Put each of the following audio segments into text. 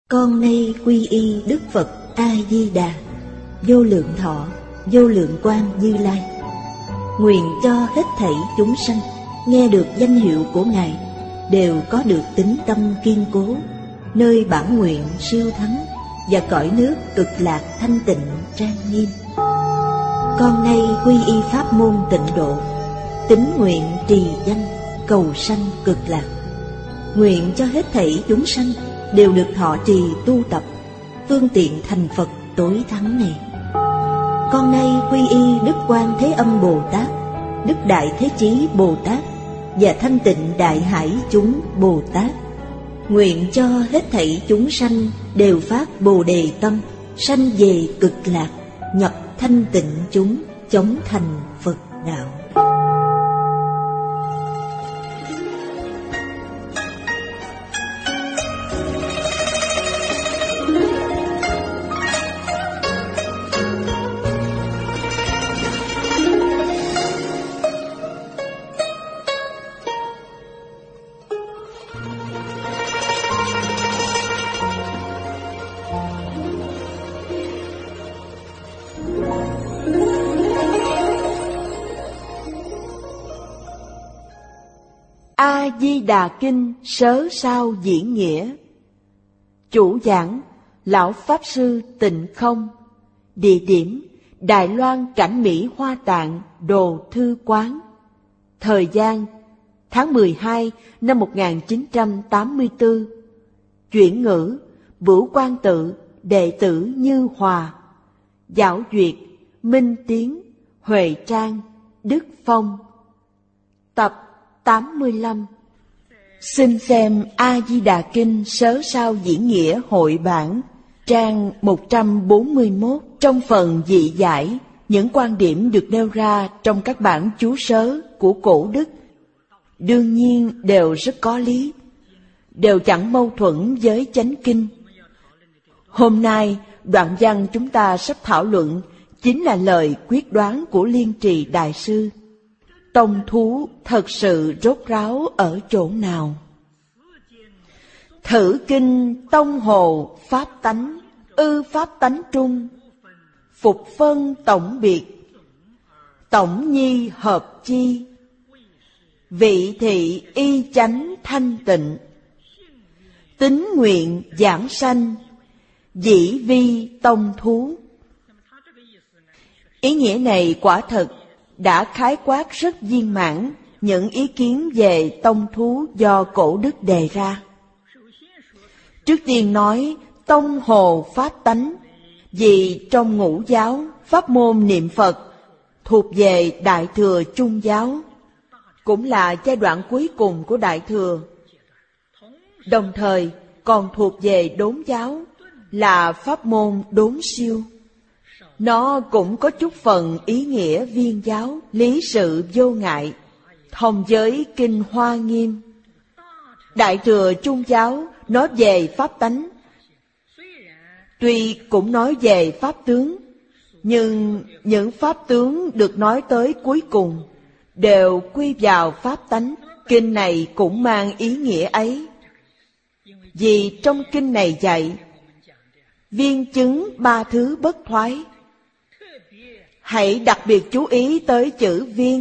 Con nay quy y Đức Phật A Di Đà, vô lượng thọ, vô lượng quang Như Lai. Nguyện cho hết thảy chúng sanh nghe được danh hiệu của Ngài đều có được tín tâm kiên cố, nơi bản nguyện siêu thắng và cõi nước cực lạc thanh tịnh trang nghiêm. Con nay quy y pháp môn tịnh độ, tín nguyện trì danh cầu sanh cực lạc. Nguyện cho hết thảy chúng sanh đều được thọ trì tu tập phương tiện thành Phật tối thắng này. Con nay quy y Đức Quan Thế Âm Bồ Tát, Đức Đại Thế Chí Bồ Tát và Thanh Tịnh Đại Hải chúng Bồ Tát. Nguyện cho hết thảy chúng sanh đều phát Bồ Đề tâm, sanh về cực lạc, nhập thanh tịnh chúng, chóng thành Phật đạo. A Di Đà Kinh Sớ Sao Diễn Nghĩa. Chủ giảng Lão Pháp Sư Tịnh Không. Địa điểm Đài Loan Cảnh Mỹ Hoa Tạng Đồ Thư Quán. Thời gian tháng 12 năm 1984. Chuyển ngữ Bửu Quang Tự, đệ tử Như Hòa. Giảo duyệt Minh Tiến, Huệ Trang, Đức Phong. Tập 85. Xin xem A Di Đà Kinh Sớ Sao Diễn Nghĩa hội bản, trang 141. Trong phần dị giải, những quan điểm được nêu ra trong các bản chú sớ của cổ đức đương nhiên đều rất có lý, đều chẳng mâu thuẫn với chánh kinh. Hôm nay, đoạn văn chúng ta sắp thảo luận chính là lời quyết đoán của Liên Trì Đại Sư. Tông thú thật sự rốt ráo ở chỗ nào? Thử kinh tông hồ pháp tánh, ư pháp tánh trung, phục phân tổng biệt, tổng nhi hợp chi, vị thị y chánh thanh tịnh, tín nguyện giảng sanh, dĩ vi tông thú. Ý nghĩa này quả thật đã khái quát rất viên mãn những ý kiến về tông thú do cổ đức đề ra. Trước tiên nói tông hồ pháp tánh, vì trong ngũ giáo pháp môn niệm Phật thuộc về Đại Thừa Trung giáo, cũng là giai đoạn cuối cùng của Đại Thừa. Đồng thời còn thuộc về Đốn giáo, là pháp môn đốn siêu. Nó cũng có chút phần ý nghĩa viên giáo, lý sự vô ngại, thông với kinh Hoa Nghiêm. Đại Thừa Trung giáo nói về pháp tánh, tuy cũng nói về pháp tướng, nhưng những pháp tướng được nói tới cuối cùng đều quy vào pháp tánh. Kinh này cũng mang ý nghĩa ấy, vì trong kinh này dạy viên chứng ba thứ bất thoái. Hãy đặc biệt chú ý tới chữ viên,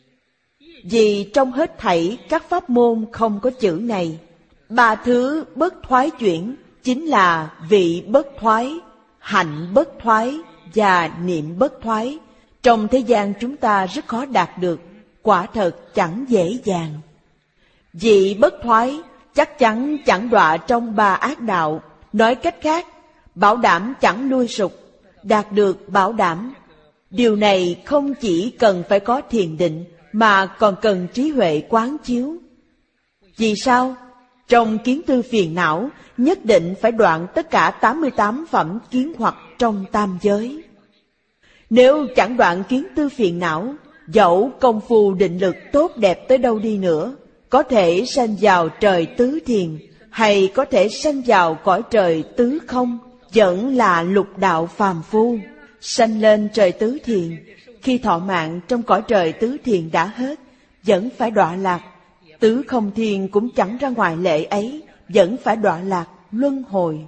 vì trong hết thảy các pháp môn không có chữ này. Ba thứ bất thoái chuyển chính là vị bất thoái, hạnh bất thoái và niệm bất thoái. Trong thế gian chúng ta rất khó đạt được, quả thật chẳng dễ dàng. Vị bất thoái chắc chắn chẳng đọa trong ba ác đạo. Nói cách khác, bảo đảm chẳng lui sụp, đạt được bảo đảm. Điều này không chỉ cần phải có thiền định, mà còn cần trí huệ quán chiếu. Vì sao? Trong kiến tư phiền não, nhất định phải đoạn tất cả 88 phẩm kiến hoặc trong tam giới. Nếu chẳng đoạn kiến tư phiền não, dẫu công phu định lực tốt đẹp tới đâu đi nữa, có thể sanh vào trời tứ thiền, hay có thể sanh vào cõi trời tứ không, vẫn là lục đạo phàm phu. Sanh lên trời tứ thiền, khi thọ mạng trong cõi trời tứ thiền đã hết, vẫn phải đọa lạc. Tứ không thiền cũng chẳng ra ngoài lệ ấy, vẫn phải đọa lạc luân hồi.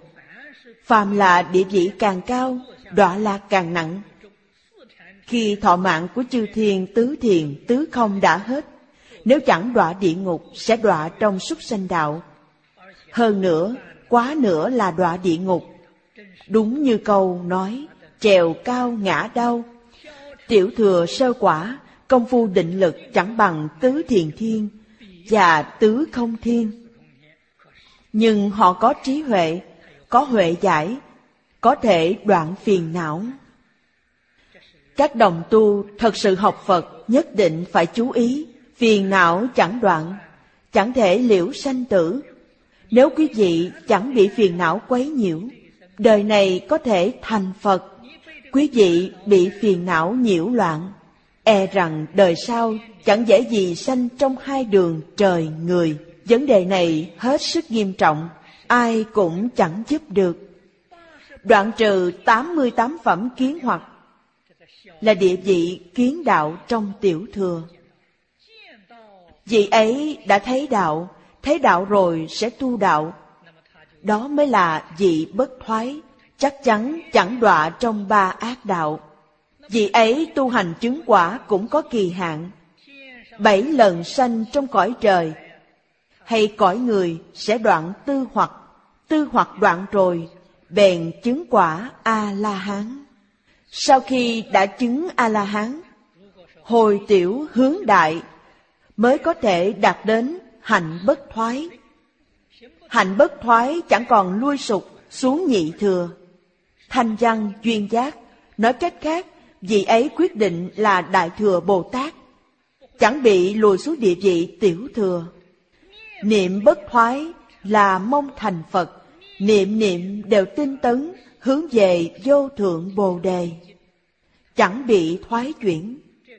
Phàm là địa vị càng cao, đọa lạc càng nặng. Khi thọ mạng của chư thiên, tứ thiền, tứ không đã hết, nếu chẳng đọa địa ngục sẽ đọa trong súc sanh đạo. Hơn nữa, quá nữa là đọa địa ngục. Đúng như câu nói, trèo cao ngã đau. Tiểu thừa sơ quả, công phu định lực chẳng bằng tứ thiền thiên và tứ không thiên. Nhưng họ có trí huệ, có huệ giải, có thể đoạn phiền não. Các đồng tu thật sự học Phật nhất định phải chú ý, phiền não chẳng đoạn, chẳng thể liễu sanh tử. Nếu quý vị chẳng bị phiền não quấy nhiễu, đời này có thể thành Phật. Quý vị bị phiền não nhiễu loạn, e rằng đời sau chẳng dễ gì sanh trong hai đường trời người. Vấn đề này hết sức nghiêm trọng, ai cũng chẳng giúp được. Đoạn trừ 88 phẩm kiến hoặc là địa vị kiến đạo trong tiểu thừa. Vị ấy đã thấy đạo rồi sẽ tu đạo. Đó mới là vị bất thoái, chắc chắn chẳng đọa trong ba ác đạo. Vị ấy tu hành chứng quả cũng có kỳ hạn. 7 lần sanh trong cõi trời hay cõi người sẽ đoạn tư hoặc đoạn rồi, bèn chứng quả A-la-hán. Sau khi đã chứng A-la-hán, hồi tiểu hướng đại mới có thể đạt đến hạnh bất thoái. Hạnh bất thoái chẳng còn lui sụp xuống nhị thừa. Thanh văn duyên giác, nói cách khác, vị ấy quyết định là Đại Thừa Bồ Tát, chẳng bị lùi xuống địa vị tiểu thừa. Niệm bất thoái là mong thành Phật, niệm niệm đều tinh tấn, hướng về vô thượng Bồ Đề, chẳng bị thoái chuyển.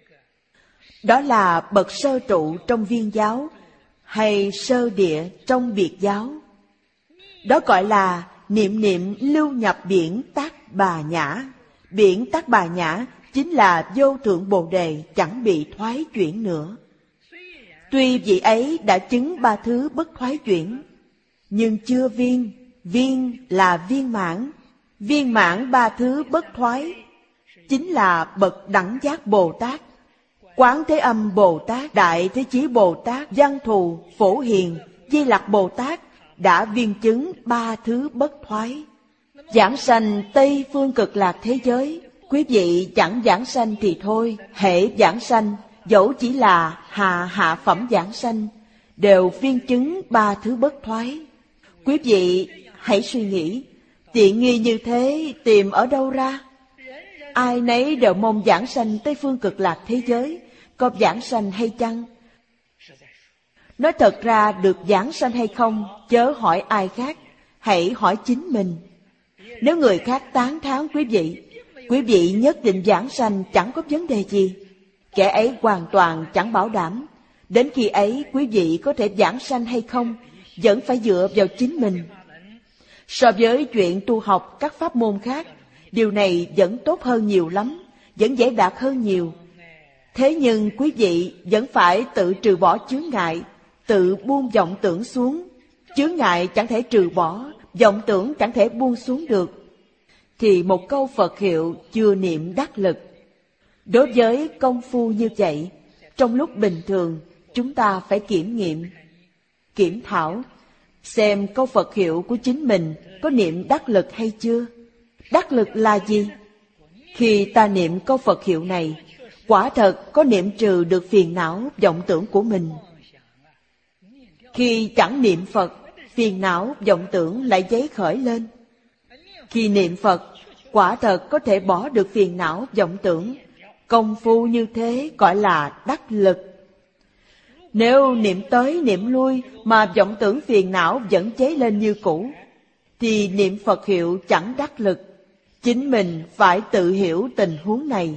Đó là bậc sơ trụ trong viên giáo, hay sơ địa trong biệt giáo. Đó gọi là niệm niệm lưu nhập biển Tác Bà Nhã. Biển Tác Bà Nhã chính là vô thượng Bồ Đề, chẳng bị thoái chuyển nữa. Tuy vị ấy đã chứng ba thứ bất thoái chuyển, nhưng chưa viên. Viên là viên mãn ba thứ bất thoái, chính là bậc đẳng giác Bồ Tát. Quán Thế Âm Bồ Tát, Đại Thế Chí Bồ Tát, Văn Thù, Phổ Hiền, Di Lặc Bồ Tát đã viên chứng ba thứ bất thoái. Giảng sanh Tây Phương Cực Lạc thế giới, quý vị chẳng giảng sanh thì thôi, hễ giảng sanh, dẫu chỉ là hạ phẩm giảng sanh, đều viên chứng ba thứ bất thoái. Quý vị hãy suy nghĩ, tiện nghi như thế tìm ở đâu ra? Ai nấy đều mong giảng sanh Tây Phương Cực Lạc thế giới, có giảng sanh hay chăng? Nói thật ra được giảng sanh hay không, chớ hỏi ai khác, hãy hỏi chính mình. Nếu người khác tán thán quý vị nhất định giảng sanh chẳng có vấn đề gì. Kẻ ấy hoàn toàn chẳng bảo đảm. Đến khi ấy quý vị có thể giảng sanh hay không, vẫn phải dựa vào chính mình. So với chuyện tu học các pháp môn khác, điều này vẫn tốt hơn nhiều lắm, vẫn dễ đạt hơn nhiều. Thế nhưng quý vị vẫn phải tự trừ bỏ chướng ngại, tự buông vọng tưởng xuống. Chướng ngại chẳng thể trừ bỏ, vọng tưởng chẳng thể buông xuống được, thì một câu Phật hiệu chưa niệm đắc lực. Đối với công phu như vậy, trong lúc bình thường chúng ta phải kiểm nghiệm, kiểm thảo, xem câu Phật hiệu của chính mình có niệm đắc lực hay chưa. Đắc lực là gì? Khi ta niệm câu Phật hiệu này, quả thật có niệm trừ được phiền não, vọng tưởng của mình. Khi chẳng niệm Phật, phiền não, vọng tưởng lại dấy khởi lên. Khi niệm Phật, quả thật có thể bỏ được phiền não, vọng tưởng. Công phu như thế gọi là đắc lực. Nếu niệm tới niệm lui mà vọng tưởng phiền não vẫn cháy lên như cũ, thì niệm Phật hiệu chẳng đắc lực. Chính mình phải tự hiểu tình huống này.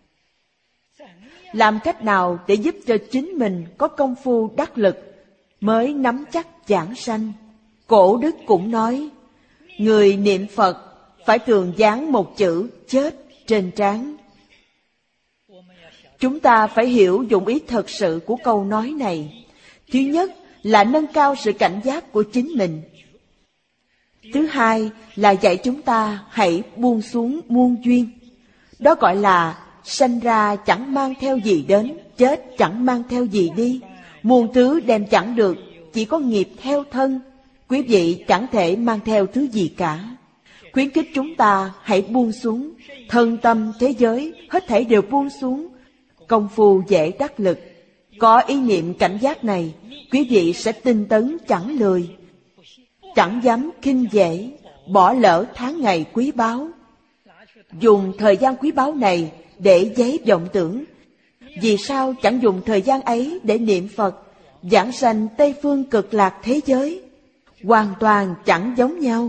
Làm cách nào để giúp cho chính mình có công phu đắc lực mới nắm chắc giảng sanh? Cổ đức cũng nói, người niệm Phật phải thường dán một chữ chết trên trán. Chúng ta phải hiểu dụng ý thật sự của câu nói này. Thứ nhất là nâng cao sự cảnh giác của chính mình. Thứ hai là dạy chúng ta hãy buông xuống muôn duyên. Đó gọi là sanh ra chẳng mang theo gì đến, chết chẳng mang theo gì đi. Muôn thứ đem chẳng được, chỉ có nghiệp theo thân. Quý vị chẳng thể mang theo thứ gì cả. Khuyến khích chúng ta hãy buông xuống. Thân tâm thế giới hết thảy đều buông xuống. Công phu dễ đắc lực. Có ý niệm cảnh giác này, quý vị sẽ tinh tấn chẳng lười, chẳng dám khinh dễ, bỏ lỡ tháng ngày quý báu. Dùng thời gian quý báu này để giấy vọng tưởng. Vì sao chẳng dùng thời gian ấy để niệm Phật, giảng sanh Tây phương cực lạc thế giới? Hoàn toàn chẳng giống nhau.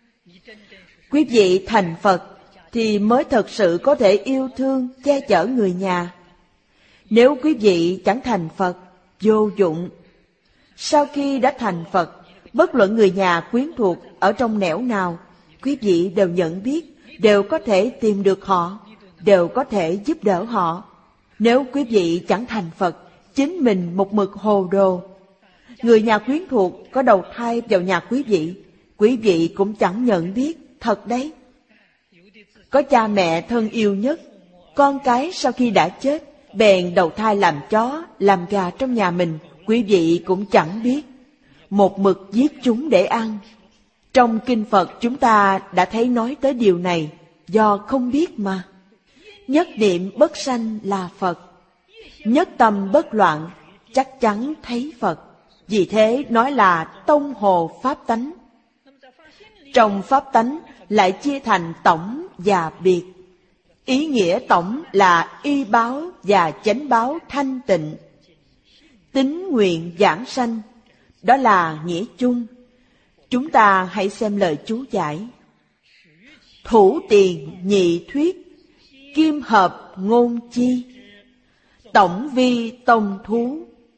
Quý vị thành Phật thì mới thật sự có thể yêu thương, che chở người nhà. Nếu quý vị chẳng thành Phật, vô dụng. Sau khi đã thành Phật, bất luận người nhà quyến thuộc ở trong nẻo nào, quý vị đều nhận biết, đều có thể tìm được họ, đều có thể giúp đỡ họ. Nếu quý vị chẳng thành Phật, chính mình một mực hồ đồ. Người nhà quyến thuộc có đầu thai vào nhà quý vị cũng chẳng nhận biết, thật đấy. Có cha mẹ thân yêu nhất, con cái sau khi đã chết, bèn đầu thai làm chó, làm gà trong nhà mình, quý vị cũng chẳng biết. Một mực giết chúng để ăn. Trong kinh Phật chúng ta đã thấy nói tới điều này, do không biết mà. Nhất niệm bất sanh là Phật, nhất tâm bất loạn, chắc chắn thấy Phật. Vì thế nói là tông hồ pháp tánh. Trong pháp tánh lại chia thành tổng và biệt. Ý nghĩa tổng là y báo và chánh báo thanh tịnh. Tín nguyện giảng sanh, đó là nghĩa chung. Chúng ta hãy xem lời chú giải. Thủ tiền nhị thuyết, kim hợp ngôn chi. Tổng vi tông thú,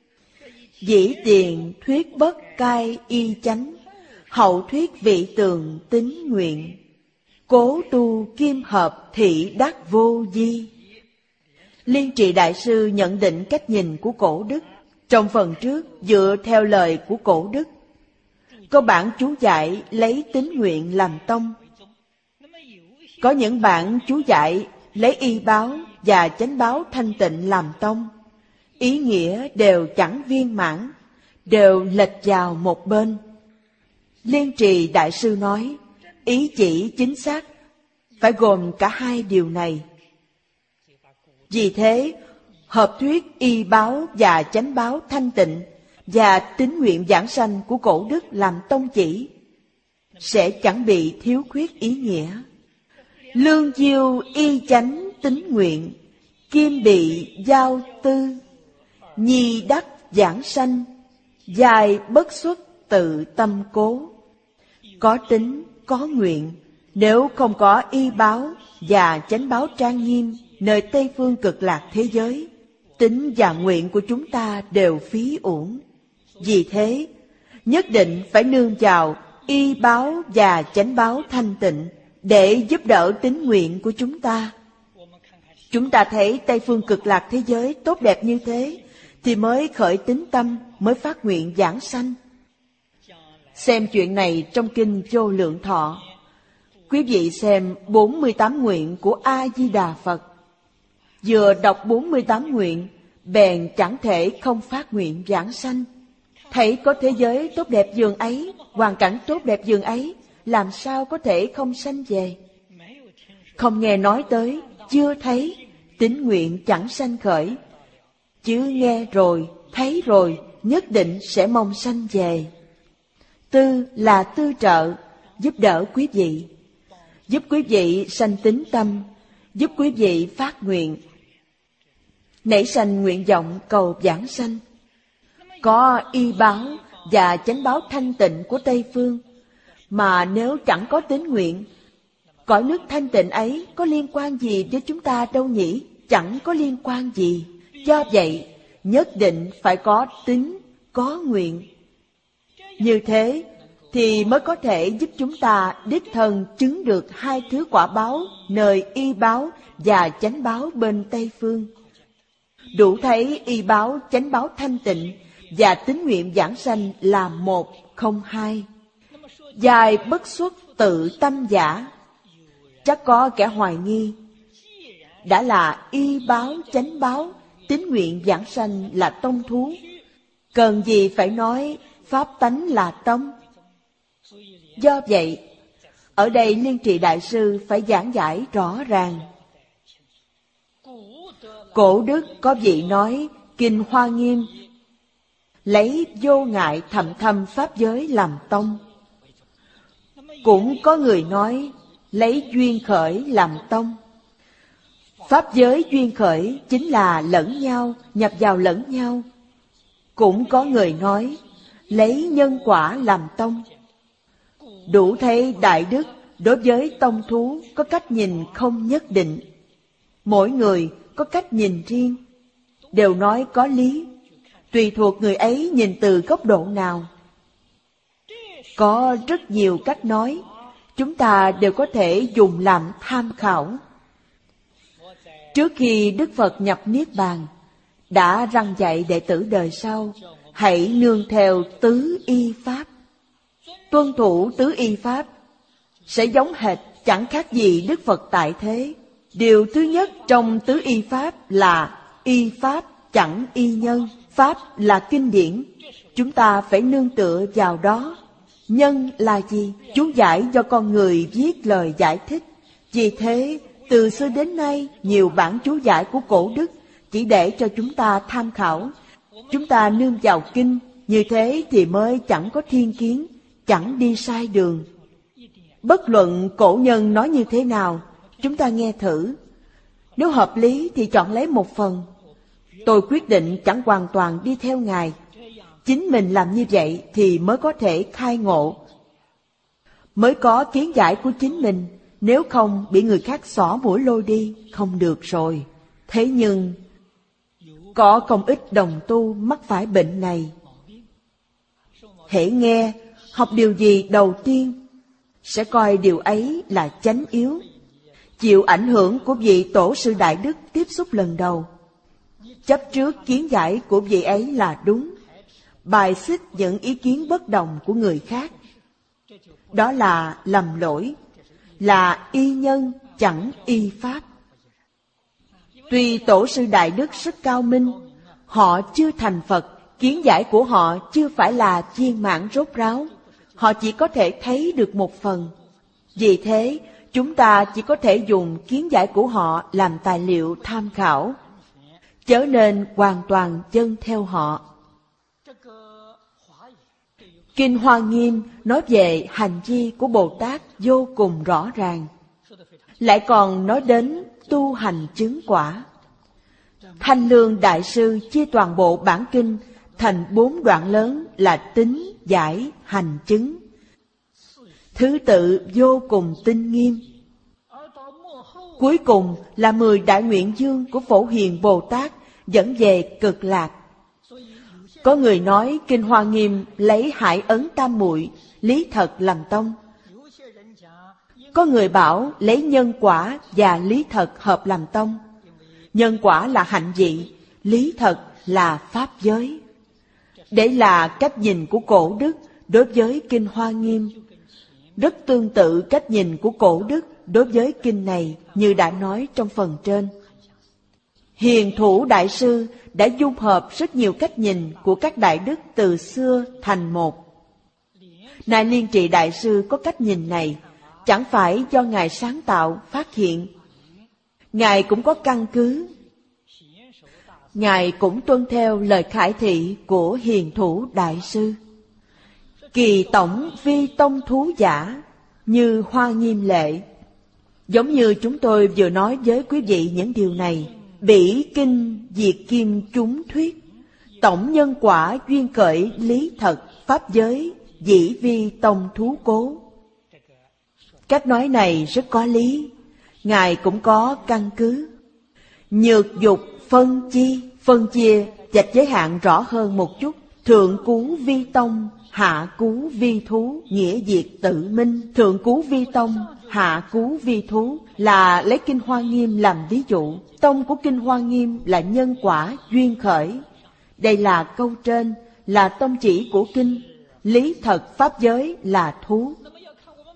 dĩ tiền thuyết bất cai y chánh. Hậu thuyết vị tường tín nguyện, cố tu kim hợp thị đắc vô di. Liên Trì Đại Sư nhận định cách nhìn của Cổ Đức. Trong phần trước dựa theo lời của Cổ Đức. Có bản chú giải lấy tín nguyện làm tông. Có những bản chú giải lấy y báo và chánh báo thanh tịnh làm tông. Ý nghĩa đều chẳng viên mãn, đều lệch vào một bên. Liên Trì Đại Sư nói, ý chỉ chính xác, phải gồm cả hai điều này. Vì thế, hợp thuyết y báo và chánh báo thanh tịnh và tín nguyện giảng sanh của Cổ Đức làm tông chỉ, sẽ chẳng bị thiếu khuyết ý nghĩa. Lương diêu y chánh tín nguyện, kim bị giao tư, nhi đắc giảng sanh, dài bất xuất tự tâm cố. Có tín, có nguyện, nếu không có y báo và chánh báo trang nghiêm nơi Tây phương cực lạc thế giới, tín và nguyện của chúng ta đều phí uổng. Vì thế, nhất định phải nương vào y báo và chánh báo thanh tịnh để giúp đỡ tín nguyện của chúng ta. Chúng ta thấy Tây phương cực lạc thế giới tốt đẹp như thế, thì mới khởi tín tâm, mới phát nguyện giảng sanh. Xem chuyện này trong kinh Vô Lượng Thọ. Quý vị xem 48 nguyện của A-di-đà Phật. Vừa đọc 48 nguyện, bèn chẳng thể không phát nguyện giảng sanh. Thấy có thế giới tốt đẹp dường ấy, hoàn cảnh tốt đẹp dường ấy, làm sao có thể không sanh về? Không nghe nói tới, chưa thấy, tín nguyện chẳng sanh khởi. Chứ nghe rồi, thấy rồi, nhất định sẽ mong sanh về. Tư là tư trợ, giúp đỡ quý vị, giúp quý vị sanh tín tâm, giúp quý vị phát nguyện, nảy sanh nguyện vọng cầu giảng sanh. Có y báo và chánh báo thanh tịnh của Tây phương, mà nếu chẳng có tín nguyện, cõi nước thanh tịnh ấy có liên quan gì với chúng ta đâu nhỉ? Chẳng có liên quan gì. Do vậy, nhất định phải có tín, có nguyện. Như thế thì mới có thể giúp chúng ta đích thân chứng được hai thứ quả báo nơi y báo và chánh báo bên Tây phương. Đủ thấy y báo, chánh báo thanh tịnh và tín nguyện giảng sanh là một, không hai. Giai bất xuất tự tâm giả. Chắc có kẻ hoài nghi, đã là y báo chánh báo, tín nguyện giảng sanh là tông thú, cần gì phải nói pháp tánh là tâm? Do vậy, ở đây Liên Trì Đại Sư phải giảng giải rõ ràng. Cổ đức có vị nói Kinh Hoa Nghiêm lấy vô ngại thầm thâm pháp giới làm tông. Cũng có người nói lấy duyên khởi làm tông. Pháp giới duyên khởi chính là lẫn nhau, nhập vào lẫn nhau. Cũng có người nói lấy nhân quả làm tông. Đủ thấy đại đức đối với tông thú có cách nhìn không nhất định. Mỗi người có cách nhìn riêng, đều nói có lý, tùy thuộc người ấy nhìn từ góc độ nào. Có rất nhiều cách nói, chúng ta đều có thể dùng làm tham khảo. Trước khi Đức Phật nhập Niết Bàn, đã răn dạy đệ tử đời sau, hãy nương theo tứ y pháp. Tuân thủ tứ y pháp sẽ giống hệt chẳng khác gì Đức Phật tại thế. Điều thứ nhất trong tứ y pháp là y pháp chẳng y nhân. Pháp là kinh điển, chúng ta phải nương tựa vào đó. Nhân là gì? Chú giải do con người viết lời giải thích. Vì thế, từ xưa đến nay, nhiều bản chú giải của cổ đức chỉ để cho chúng ta tham khảo. Chúng ta nương vào kinh, như thế thì mới chẳng có thiên kiến, chẳng đi sai đường. Bất luận cổ nhân nói như thế nào, chúng ta nghe thử. Nếu hợp lý thì chọn lấy một phần. Tôi quyết định chẳng hoàn toàn đi theo Ngài. Chính mình làm như vậy thì mới có thể khai ngộ, mới có kiến giải của chính mình. Nếu không bị người khác xỏ mũi lôi đi, không được rồi. Thế nhưng có không ít đồng tu mắc phải bệnh này. Hễ nghe học điều gì đầu tiên sẽ coi điều ấy là chánh yếu, chịu ảnh hưởng của vị tổ sư đại đức tiếp xúc lần đầu, chấp trước kiến giải của vị ấy là đúng, bài xích những ý kiến bất đồng của người khác. Đó là lầm lỗi, là y nhân chẳng y pháp. Tuy tổ sư đại đức rất cao minh, họ chưa thành Phật, kiến giải của họ chưa phải là viên mãn rốt ráo, họ chỉ có thể thấy được một phần. Vì thế, chúng ta chỉ có thể dùng kiến giải của họ làm tài liệu tham khảo, chớ nên hoàn toàn vâng theo họ. Kinh Hoa Nghiêm nói về hành vi của Bồ Tát vô cùng rõ ràng, lại còn nói đến tu hành chứng quả. Thanh Lương Đại Sư chia toàn bộ bản kinh thành 4 đoạn lớn là tính, giải, hành, chứng. Thứ tự vô cùng tinh nghiêm. Cuối cùng là 10 đại nguyện dương của Phổ Hiền Bồ Tát dẫn về Cực Lạc. Có người nói Kinh Hoa Nghiêm lấy Hải Ấn Tam Muội, lý thật làm tông. Có người bảo lấy nhân quả và lý thật hợp làm tông. Nhân quả là hạnh vị, lý thật là pháp giới. Đấy là cách nhìn của cổ đức đối với Kinh Hoa Nghiêm. Rất tương tự cách nhìn của cổ đức đối với kinh này như đã nói trong phần trên. Hiền Thủ Đại Sư đã dung hợp rất nhiều cách nhìn của các đại đức từ xưa thành một. Ngài Liên Trì Đại Sư có cách nhìn này chẳng phải do Ngài sáng tạo, phát hiện. Ngài cũng có căn cứ. Ngài cũng tuân theo lời khải thị của Hiền Thủ Đại Sư. Kỳ tổng vi tông thú giả, như Hoa Nghiêm lệ. Giống như chúng tôi vừa nói với quý vị những điều này, bỉ kinh diệt kim chúng thuyết, tổng nhân quả duyên khởi lý thật, pháp giới dĩ vi tông thú cố. Cách nói này rất có lý, Ngài cũng có căn cứ. Nhược dục phân chia dạch giới hạn rõ hơn một chút. Thượng cú vi tông, hạ cú vi thú, nghĩa diệt tự minh. Thượng cú vi tông, hạ cú vi thú là lấy Kinh Hoa Nghiêm làm ví dụ. Tông của Kinh Hoa Nghiêm là nhân quả duyên khởi. Đây là câu trên, là tông chỉ của kinh. Lý thật pháp giới là thú.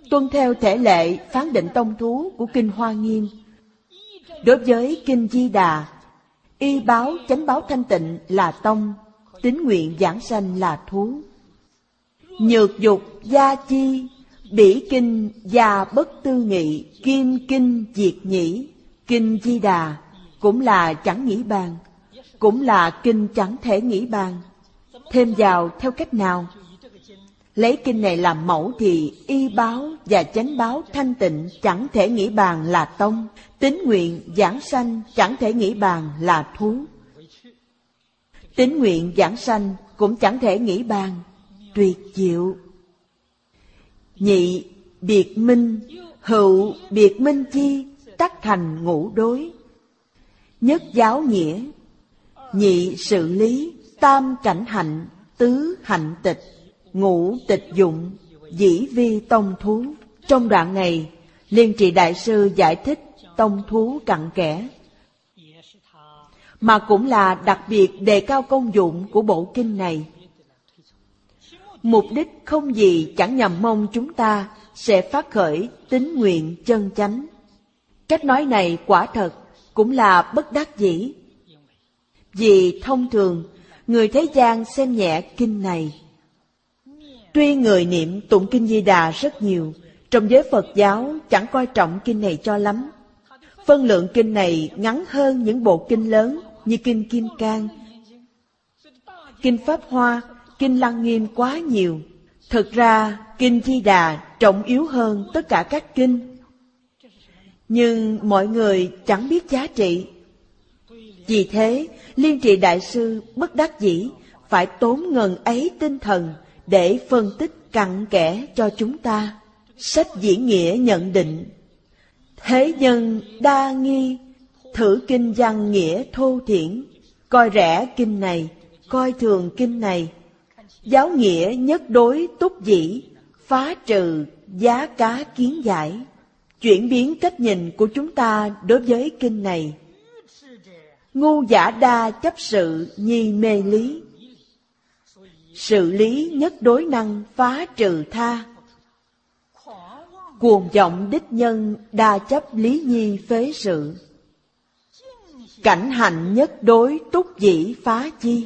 tuân theo thể lệ phán định tông thú của Kinh Hoa Nghiêm. Đối với Kinh Di Đà, y báo chánh báo thanh tịnh là tông, tín nguyện giảng sanh là thú. Nhược dục gia chi, bỉ kinh gia bất tư nghị, kim kinh diệt nhĩ. Kinh Di Đà cũng là chẳng nghĩ bàn, cũng là kinh chẳng thể nghĩ bàn. Thêm vào theo cách nào? Lấy kinh này làm mẫu thì y báo và chánh báo thanh tịnh chẳng thể nghĩ bàn là tông, tín nguyện giảng sanh chẳng thể nghĩ bàn là thú. Tín nguyện giảng sanh cũng chẳng thể nghĩ bàn, tuyệt diệu. Nhị biệt minh, hữu biệt minh chi, tắc thành ngũ đối. Nhất giáo nghĩa, nhị sự lý, tam cảnh hạnh, tứ hạnh tịch, ngũ tịch dụng, dĩ vi tông thú. Trong đoạn này, Liên Trì Đại Sư giải thích tông thú cặn kẽ, mà cũng là đặc biệt đề cao công dụng của bộ kinh này. Mục đích không gì chẳng nhằm mong chúng ta sẽ phát khởi tín nguyện chân chánh. Cách nói này quả thật cũng là bất đắc dĩ. Vì thông thường, người thế gian xem nhẹ kinh này. Tuy người niệm tụng Kinh Di Đà rất nhiều, trong giới Phật giáo chẳng coi trọng kinh này cho lắm. Phân lượng kinh này ngắn hơn những bộ kinh lớn như Kinh Kim Cang, Kinh Pháp Hoa, Kinh Lăng Nghiêm quá nhiều. Thực ra, Kinh Di Đà trọng yếu hơn tất cả các kinh. Nhưng mọi người chẳng biết giá trị. Vì thế, Liên Trì Đại Sư bất đắc dĩ phải tốn ngần ấy tinh thần để phân tích cặn kẽ cho chúng ta. Sách diễn nghĩa nhận định: thế nhân đa nghi, thử kinh văn nghĩa thô thiển, coi rẻ kinh này, coi thường kinh này. Giáo nghĩa nhất đối túc dĩ, phá trừ giá cá kiến giải. Chuyển biến cách nhìn của chúng ta đối với kinh này. Ngu giả đa chấp sự nhi mê lý, sự lý nhất đối năng phá trừ tha. Cuồng vọng đích nhân đa chấp lý nhi phế sự, cảnh hạnh nhất đối túc dĩ phá chi.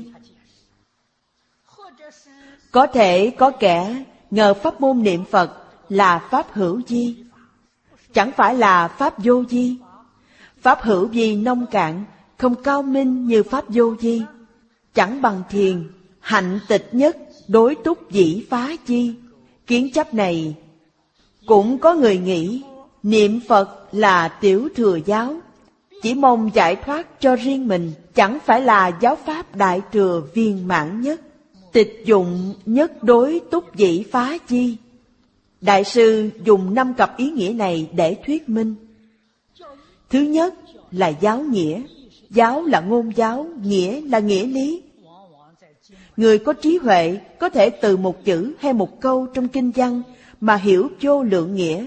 Có thể có kẻ ngờ pháp môn niệm Phật là pháp hữu vi, chẳng phải là pháp vô vi. Pháp hữu vi nông cạn, không cao minh như pháp vô vi, chẳng bằng thiền, hạnh tịch nhất đối túc dĩ phá chi. Kiến chấp này cũng có người nghĩ niệm Phật là tiểu thừa giáo, chỉ mong giải thoát cho riêng mình, chẳng phải là giáo pháp đại thừa viên mãn nhất. Tịch dụng nhất đối túc dĩ phá chi. Đại sư dùng 5 cặp ý nghĩa này để thuyết minh. Thứ nhất là giáo nghĩa. Giáo là ngôn giáo, nghĩa là nghĩa lý. Người có trí huệ có thể từ một chữ hay một câu trong kinh văn mà hiểu vô lượng nghĩa.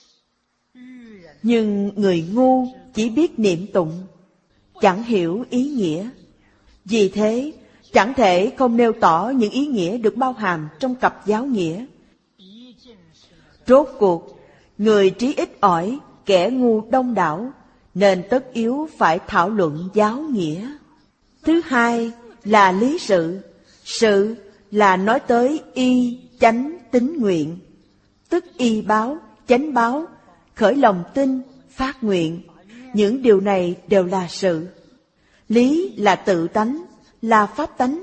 Nhưng người ngu chỉ biết niệm tụng, chẳng hiểu ý nghĩa. Vì thế, chẳng thể không nêu tỏ những ý nghĩa được bao hàm trong cặp giáo nghĩa. Rốt cuộc, người trí ít ỏi, kẻ ngu đông đảo, nên tất yếu phải thảo luận giáo nghĩa. Thứ hai là lý sự. Sự là nói tới y, chánh, tín nguyện, tức y báo, chánh báo, khởi lòng tin, phát nguyện. Những điều này đều là sự. Lý là tự tánh, là pháp tánh.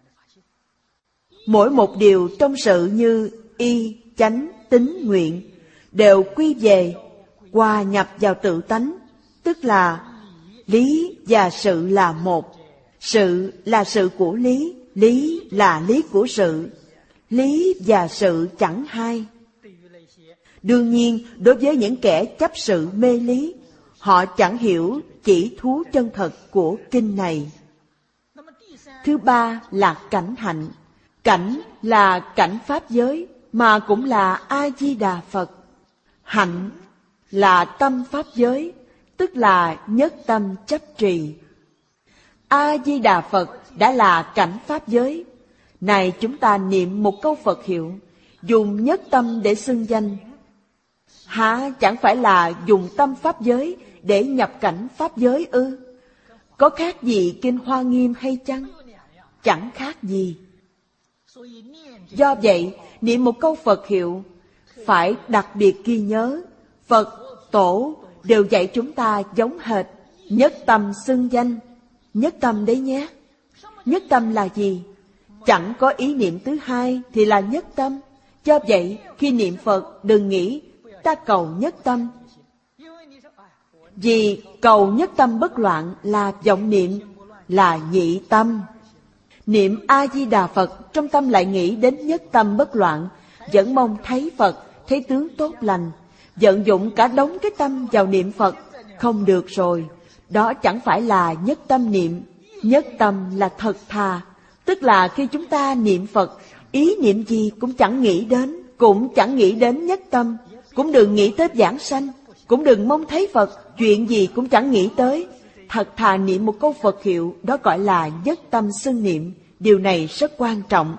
Mỗi một điều trong sự như y, chánh, tín, nguyện đều quy về, hòa nhập vào tự tánh, tức là lý và sự là một. Sự là sự của lý, lý là lý của sự. Lý và sự chẳng hai. Đương nhiên, đối với những kẻ chấp sự mê lý, họ chẳng hiểu chỉ thú chân thật của kinh này. Thứ ba là cảnh hạnh. Cảnh là cảnh pháp giới, mà cũng là A-di-đà Phật. Hạnh là tâm pháp giới, tức là nhất tâm chấp trì. A-di-đà Phật đã là cảnh pháp giới. Này chúng ta niệm một câu Phật hiệu, dùng nhất tâm để xưng danh. Há chẳng phải là dùng tâm pháp giới để nhập cảnh pháp giới ư? Có khác gì Kinh Hoa Nghiêm hay chăng? Chẳng khác gì. Do vậy, niệm một câu Phật hiệu phải đặc biệt ghi nhớ. Phật, Tổ đều dạy chúng ta giống hệt. Nhất tâm xưng danh. Nhất tâm đấy nhé. Nhất tâm là gì? Chẳng có ý niệm thứ hai thì là nhất tâm. Do vậy, khi niệm Phật đừng nghĩ ta cầu nhất tâm. Vì cầu nhất tâm bất loạn là vọng niệm, là nhị tâm. Niệm A-di-đà Phật trong tâm lại nghĩ đến nhất tâm bất loạn, vẫn mong thấy Phật, thấy tướng tốt lành, vận dụng cả đống cái tâm vào niệm Phật, không được rồi. Đó chẳng phải là nhất tâm niệm. Nhất tâm là thật thà, tức là khi chúng ta niệm Phật, ý niệm gì cũng chẳng nghĩ đến, cũng chẳng nghĩ đến nhất tâm, cũng đừng nghĩ tới vãng sanh, cũng đừng mong thấy Phật, chuyện gì cũng chẳng nghĩ tới. Thật thà niệm một câu Phật hiệu, đó gọi là nhất tâm xưng niệm. Điều này rất quan trọng.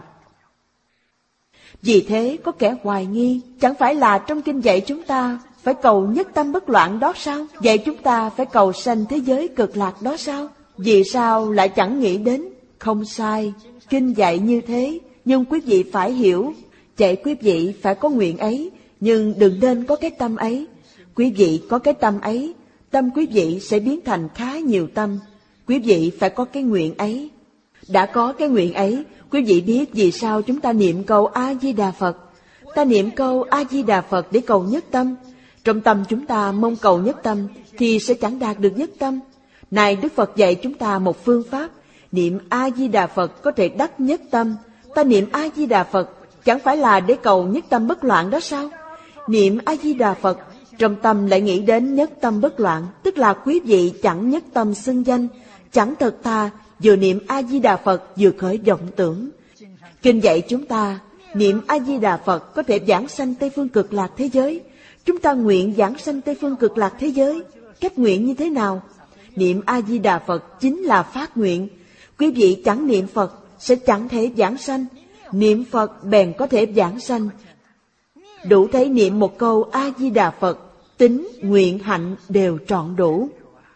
Vì thế có kẻ hoài nghi, chẳng phải là trong kinh dạy chúng ta phải cầu nhất tâm bất loạn đó sao? Dạy chúng ta phải cầu sanh thế giới cực lạc đó sao? Vì sao lại chẳng nghĩ đến? Không sai, kinh dạy như thế, nhưng quý vị phải hiểu, dạy quý vị phải có nguyện ấy, nhưng đừng nên có cái tâm ấy. Quý vị có cái tâm ấy, tâm quý vị sẽ biến thành khá nhiều tâm. Quý vị phải có cái nguyện ấy. Đã có cái nguyện ấy, quý vị biết vì sao chúng ta niệm câu A-di-đà Phật. Ta niệm câu A-di-đà Phật để cầu nhất tâm. Trong tâm chúng ta mong cầu nhất tâm thì sẽ chẳng đạt được nhất tâm. Này Đức Phật dạy chúng ta một phương pháp, niệm A-di-đà Phật có thể đắc nhất tâm. Ta niệm A-di-đà Phật chẳng phải là để cầu nhất tâm bất loạn đó sao? Niệm A-di-đà Phật, trong tâm lại nghĩ đến nhất tâm bất loạn, tức là quý vị chẳng nhất tâm xưng danh, chẳng thật thà, vừa niệm A-di-đà Phật vừa khởi vọng tưởng. Kinh dạy chúng ta, niệm A-di-đà Phật có thể giảng sanh Tây Phương Cực Lạc thế giới. Chúng ta nguyện giảng sanh Tây Phương Cực Lạc thế giới. Cách nguyện như thế nào? Niệm A-di-đà Phật chính là phát nguyện. Quý vị chẳng niệm Phật sẽ chẳng thể giảng sanh. Niệm Phật bèn có thể giảng sanh. Đủ thấy niệm một câu A-di-đà Phật, tính, nguyện, hạnh đều trọn đủ.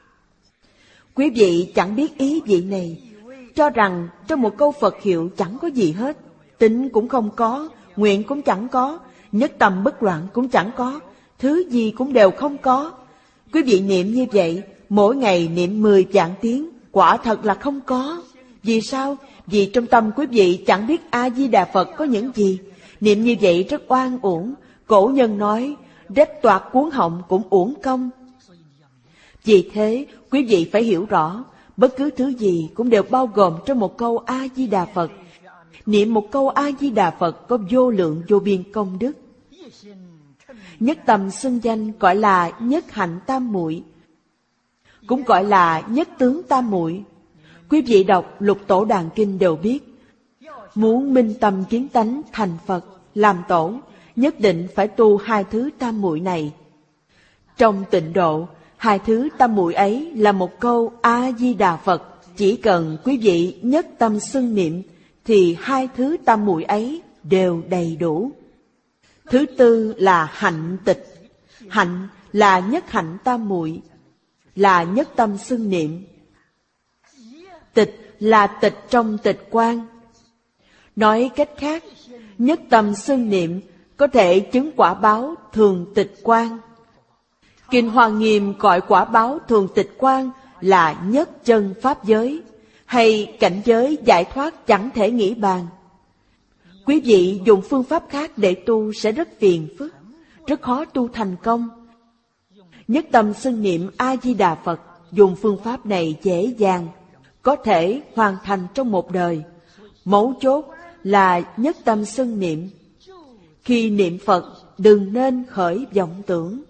Quý vị chẳng biết ý vị này, cho rằng trong một câu Phật hiệu chẳng có gì hết. Tính cũng không có, nguyện cũng chẳng có, nhất tâm bất loạn cũng chẳng có, thứ gì cũng đều không có. Quý vị niệm như vậy, mỗi ngày niệm 10 vạn tiếng, quả thật là không có. Vì sao? Vì trong tâm quý vị chẳng biết A-di-đà Phật có những gì. Niệm như vậy rất oan uổng. Cổ nhân nói, rách toạc cuốn họng cũng uổng công. Vì thế, quý vị phải hiểu rõ, bất cứ thứ gì cũng đều bao gồm trong một câu A-di-đà Phật. Niệm một câu A-di-đà Phật có vô lượng vô biên công đức. Nhất tâm xưng danh gọi là nhất hạnh tam muội, cũng gọi là nhất tướng tam muội. Quý vị đọc Lục Tổ Đàn Kinh đều biết, muốn minh tâm kiến tánh thành Phật, làm tổ, nhất định phải tu hai thứ tam muội này. Trong tịnh độ, hai thứ tam muội ấy là một câu A-di-đà Phật. Chỉ cần quý vị nhất tâm xưng niệm thì hai thứ tam muội ấy đều đầy đủ. Thứ tư là hạnh tịch. Hạnh là nhất hạnh tam muội, là nhất tâm xưng niệm. Tịch là tịch trong tịch quang. Nói cách khác, nhất tâm xưng niệm có thể chứng quả báo thường tịch quang. Kinh Hoa Nghiêm gọi quả báo thường tịch quang là nhất chân pháp giới, hay cảnh giới giải thoát chẳng thể nghĩ bàn. Quý vị dùng phương pháp khác để tu sẽ rất phiền phức, rất khó tu thành công. Nhất tâm xưng niệm A-di-đà Phật, dùng phương pháp này dễ dàng, có thể hoàn thành trong một đời. Mấu chốt là nhất tâm xưng niệm. Khi niệm Phật đừng nên khởi vọng tưởng.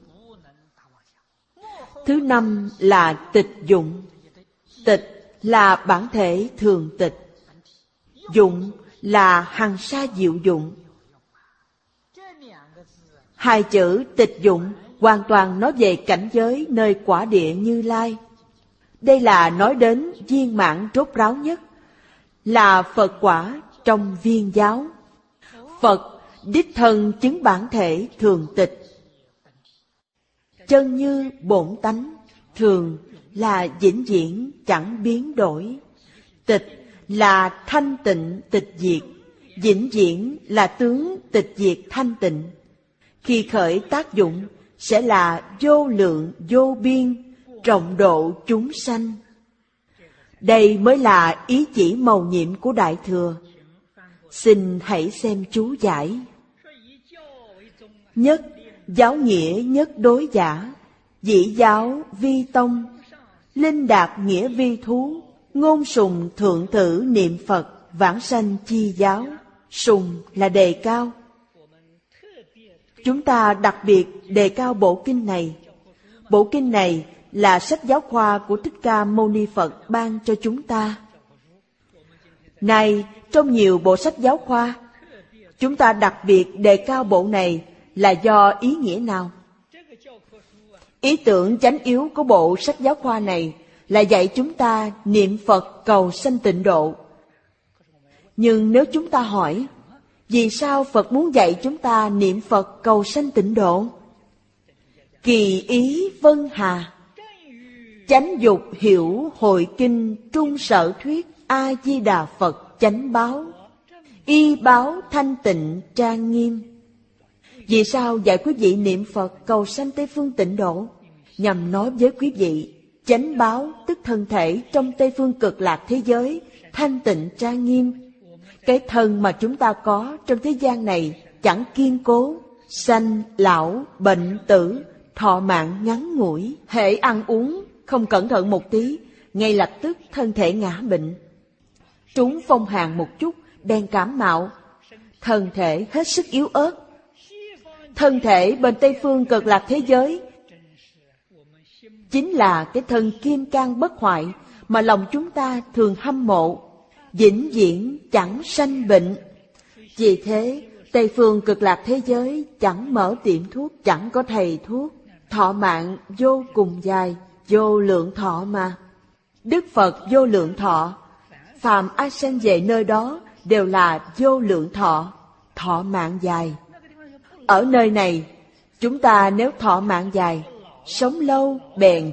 Thứ năm là tịch dụng. Tịch là bản thể thường tịch, dụng là hằng sa diệu dụng. Hai chữ tịch dụng hoàn toàn nói về cảnh giới nơi quả địa Như Lai. Đây là nói đến viên mãn rốt ráo nhất, là Phật quả trong viên giáo. Phật đích thân chứng bản thể thường tịch. chân như bổn tánh, thường là vĩnh viễn chẳng biến đổi. Tịch là thanh tịnh tịch diệt, vĩnh viễn là tướng tịch diệt thanh tịnh. Khi khởi tác dụng sẽ là vô lượng vô biên, rộng độ chúng sanh. Đây mới là ý chỉ mầu nhiệm của Đại Thừa. Xin hãy xem chú giải. Nhất, giáo nghĩa nhất đối giả, dĩ giáo vi tông, linh đạt nghĩa vi thú, ngôn sùng thượng thử niệm Phật, vãng sanh chi giáo. Sùng là đề cao. Chúng ta đặc biệt đề cao bộ kinh này. Bộ kinh này là sách giáo khoa của Thích Ca Mâu Ni Phật ban cho chúng ta. Này, trong nhiều bộ sách giáo khoa, chúng ta đặc biệt đề cao bộ này là do ý nghĩa nào? Ý tưởng chánh yếu của bộ sách giáo khoa này là dạy chúng ta niệm Phật cầu sanh tịnh độ. Nhưng nếu chúng ta hỏi, vì sao Phật muốn dạy chúng ta niệm Phật cầu sanh tịnh độ? Kỳ ý vân hà, chánh dục hiểu hội kinh trung sở thuyết A-di-đà Phật chánh báo, y báo thanh tịnh trang nghiêm. Vì sao dạy quý vị niệm Phật cầu sanh Tây Phương tịnh độ? Nhằm nói với quý vị, chánh báo tức thân thể trong Tây Phương cực lạc thế giới, thanh tịnh trang nghiêm. Cái thân mà chúng ta có trong thế gian này chẳng kiên cố, sanh, lão, bệnh, tử, thọ mạng ngắn ngủi. Hễ ăn uống, không cẩn thận một tí, ngay lập tức thân thể ngã bệnh. Trúng phong hàn một chút, bèn cảm mạo, thân thể hết sức yếu ớt. Thân thể bên Tây Phương cực lạc thế giới chính là cái thân kim cang bất hoại mà lòng chúng ta thường hâm mộ, vĩnh viễn chẳng sanh bệnh. Vì thế, Tây Phương cực lạc thế giới chẳng mở tiệm thuốc, chẳng có thầy thuốc, thọ mạng vô cùng dài, vô lượng thọ mà. Đức Phật vô lượng thọ, phàm ai sanh về nơi đó đều là vô lượng thọ, thọ mạng dài. Ở nơi này, chúng ta nếu thọ mạng dài, sống lâu bèn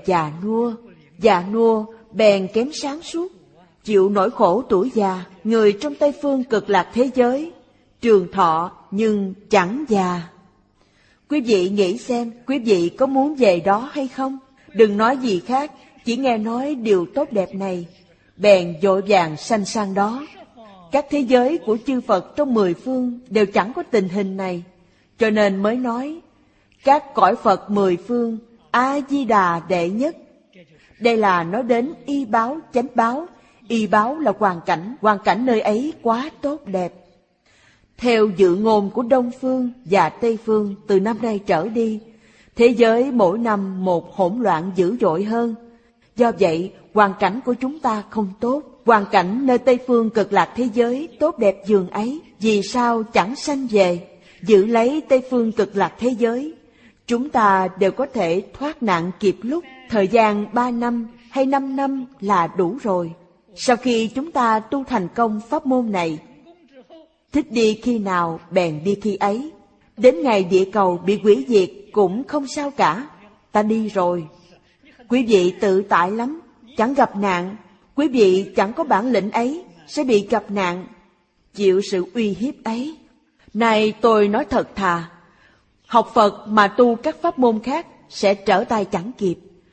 già nua bèn kém sáng suốt, chịu nỗi khổ tuổi già. Người trong Tây Phương cực lạc thế giới trường thọ nhưng chẳng già. Quý vị nghĩ xem, quý vị có muốn về đó hay không? Đừng nói gì khác, chỉ nghe nói điều tốt đẹp này, bèn vội vàng sanh sang đó. Các thế giới của chư Phật trong 10 phương đều chẳng có tình hình này, cho nên mới nói các cõi Phật 10 phương A-di-đà đệ nhất. Đây là nói đến y báo chánh báo. Y báo là hoàn cảnh nơi ấy quá tốt đẹp. Theo dự ngôn của Đông Phương và Tây Phương, từ năm nay trở đi, thế giới mỗi năm một hỗn loạn dữ dội hơn. Do vậy, hoàn cảnh của chúng ta không tốt. Hoàn cảnh nơi Tây Phương cực lạc thế giới tốt đẹp dường ấy, vì sao chẳng sanh về? Giữ lấy Tây Phương cực lạc thế giới, chúng ta đều có thể thoát nạn kịp lúc. Thời gian 3 năm hay 5 năm là đủ rồi. Sau khi chúng ta tu thành công pháp môn này, thích đi khi nào bèn đi khi ấy. Đến ngày địa cầu bị hủy diệt cũng không sao cả, ta đi rồi. Quý vị tự tại lắm, chẳng gặp nạn. Quý vị chẳng có bản lĩnh ấy, sẽ bị gặp nạn, chịu sự uy hiếp ấy. Này tôi nói thật thà, học Phật mà tu các pháp môn khác sẽ trở tay chẳng kịp.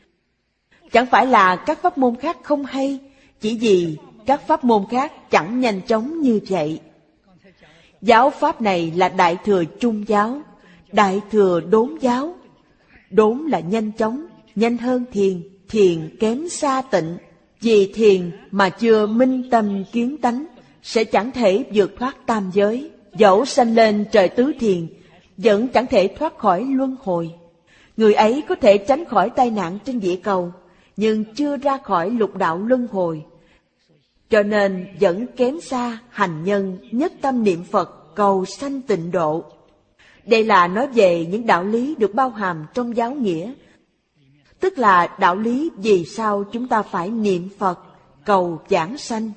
Chẳng phải là các pháp môn khác không hay, chỉ vì các pháp môn khác chẳng nhanh chóng như vậy. Giáo pháp này là Đại Thừa Trung giáo, Đại Thừa Đốn giáo. Đốn là nhanh chóng, nhanh hơn thiền, thiền kém xa tịnh. Vì thiền mà chưa minh tâm kiến tánh, sẽ chẳng thể vượt thoát tam giới. Dẫu sanh lên trời tứ thiền, vẫn chẳng thể thoát khỏi luân hồi. Người ấy có thể tránh khỏi tai nạn trên địa cầu, nhưng chưa ra khỏi lục đạo luân hồi. Cho nên vẫn kém xa hành nhân nhất tâm niệm Phật cầu sanh tịnh độ. Đây là nói về những đạo lý được bao hàm trong giáo nghĩa, tức là đạo lý vì sao chúng ta phải niệm Phật cầu giảng sanh.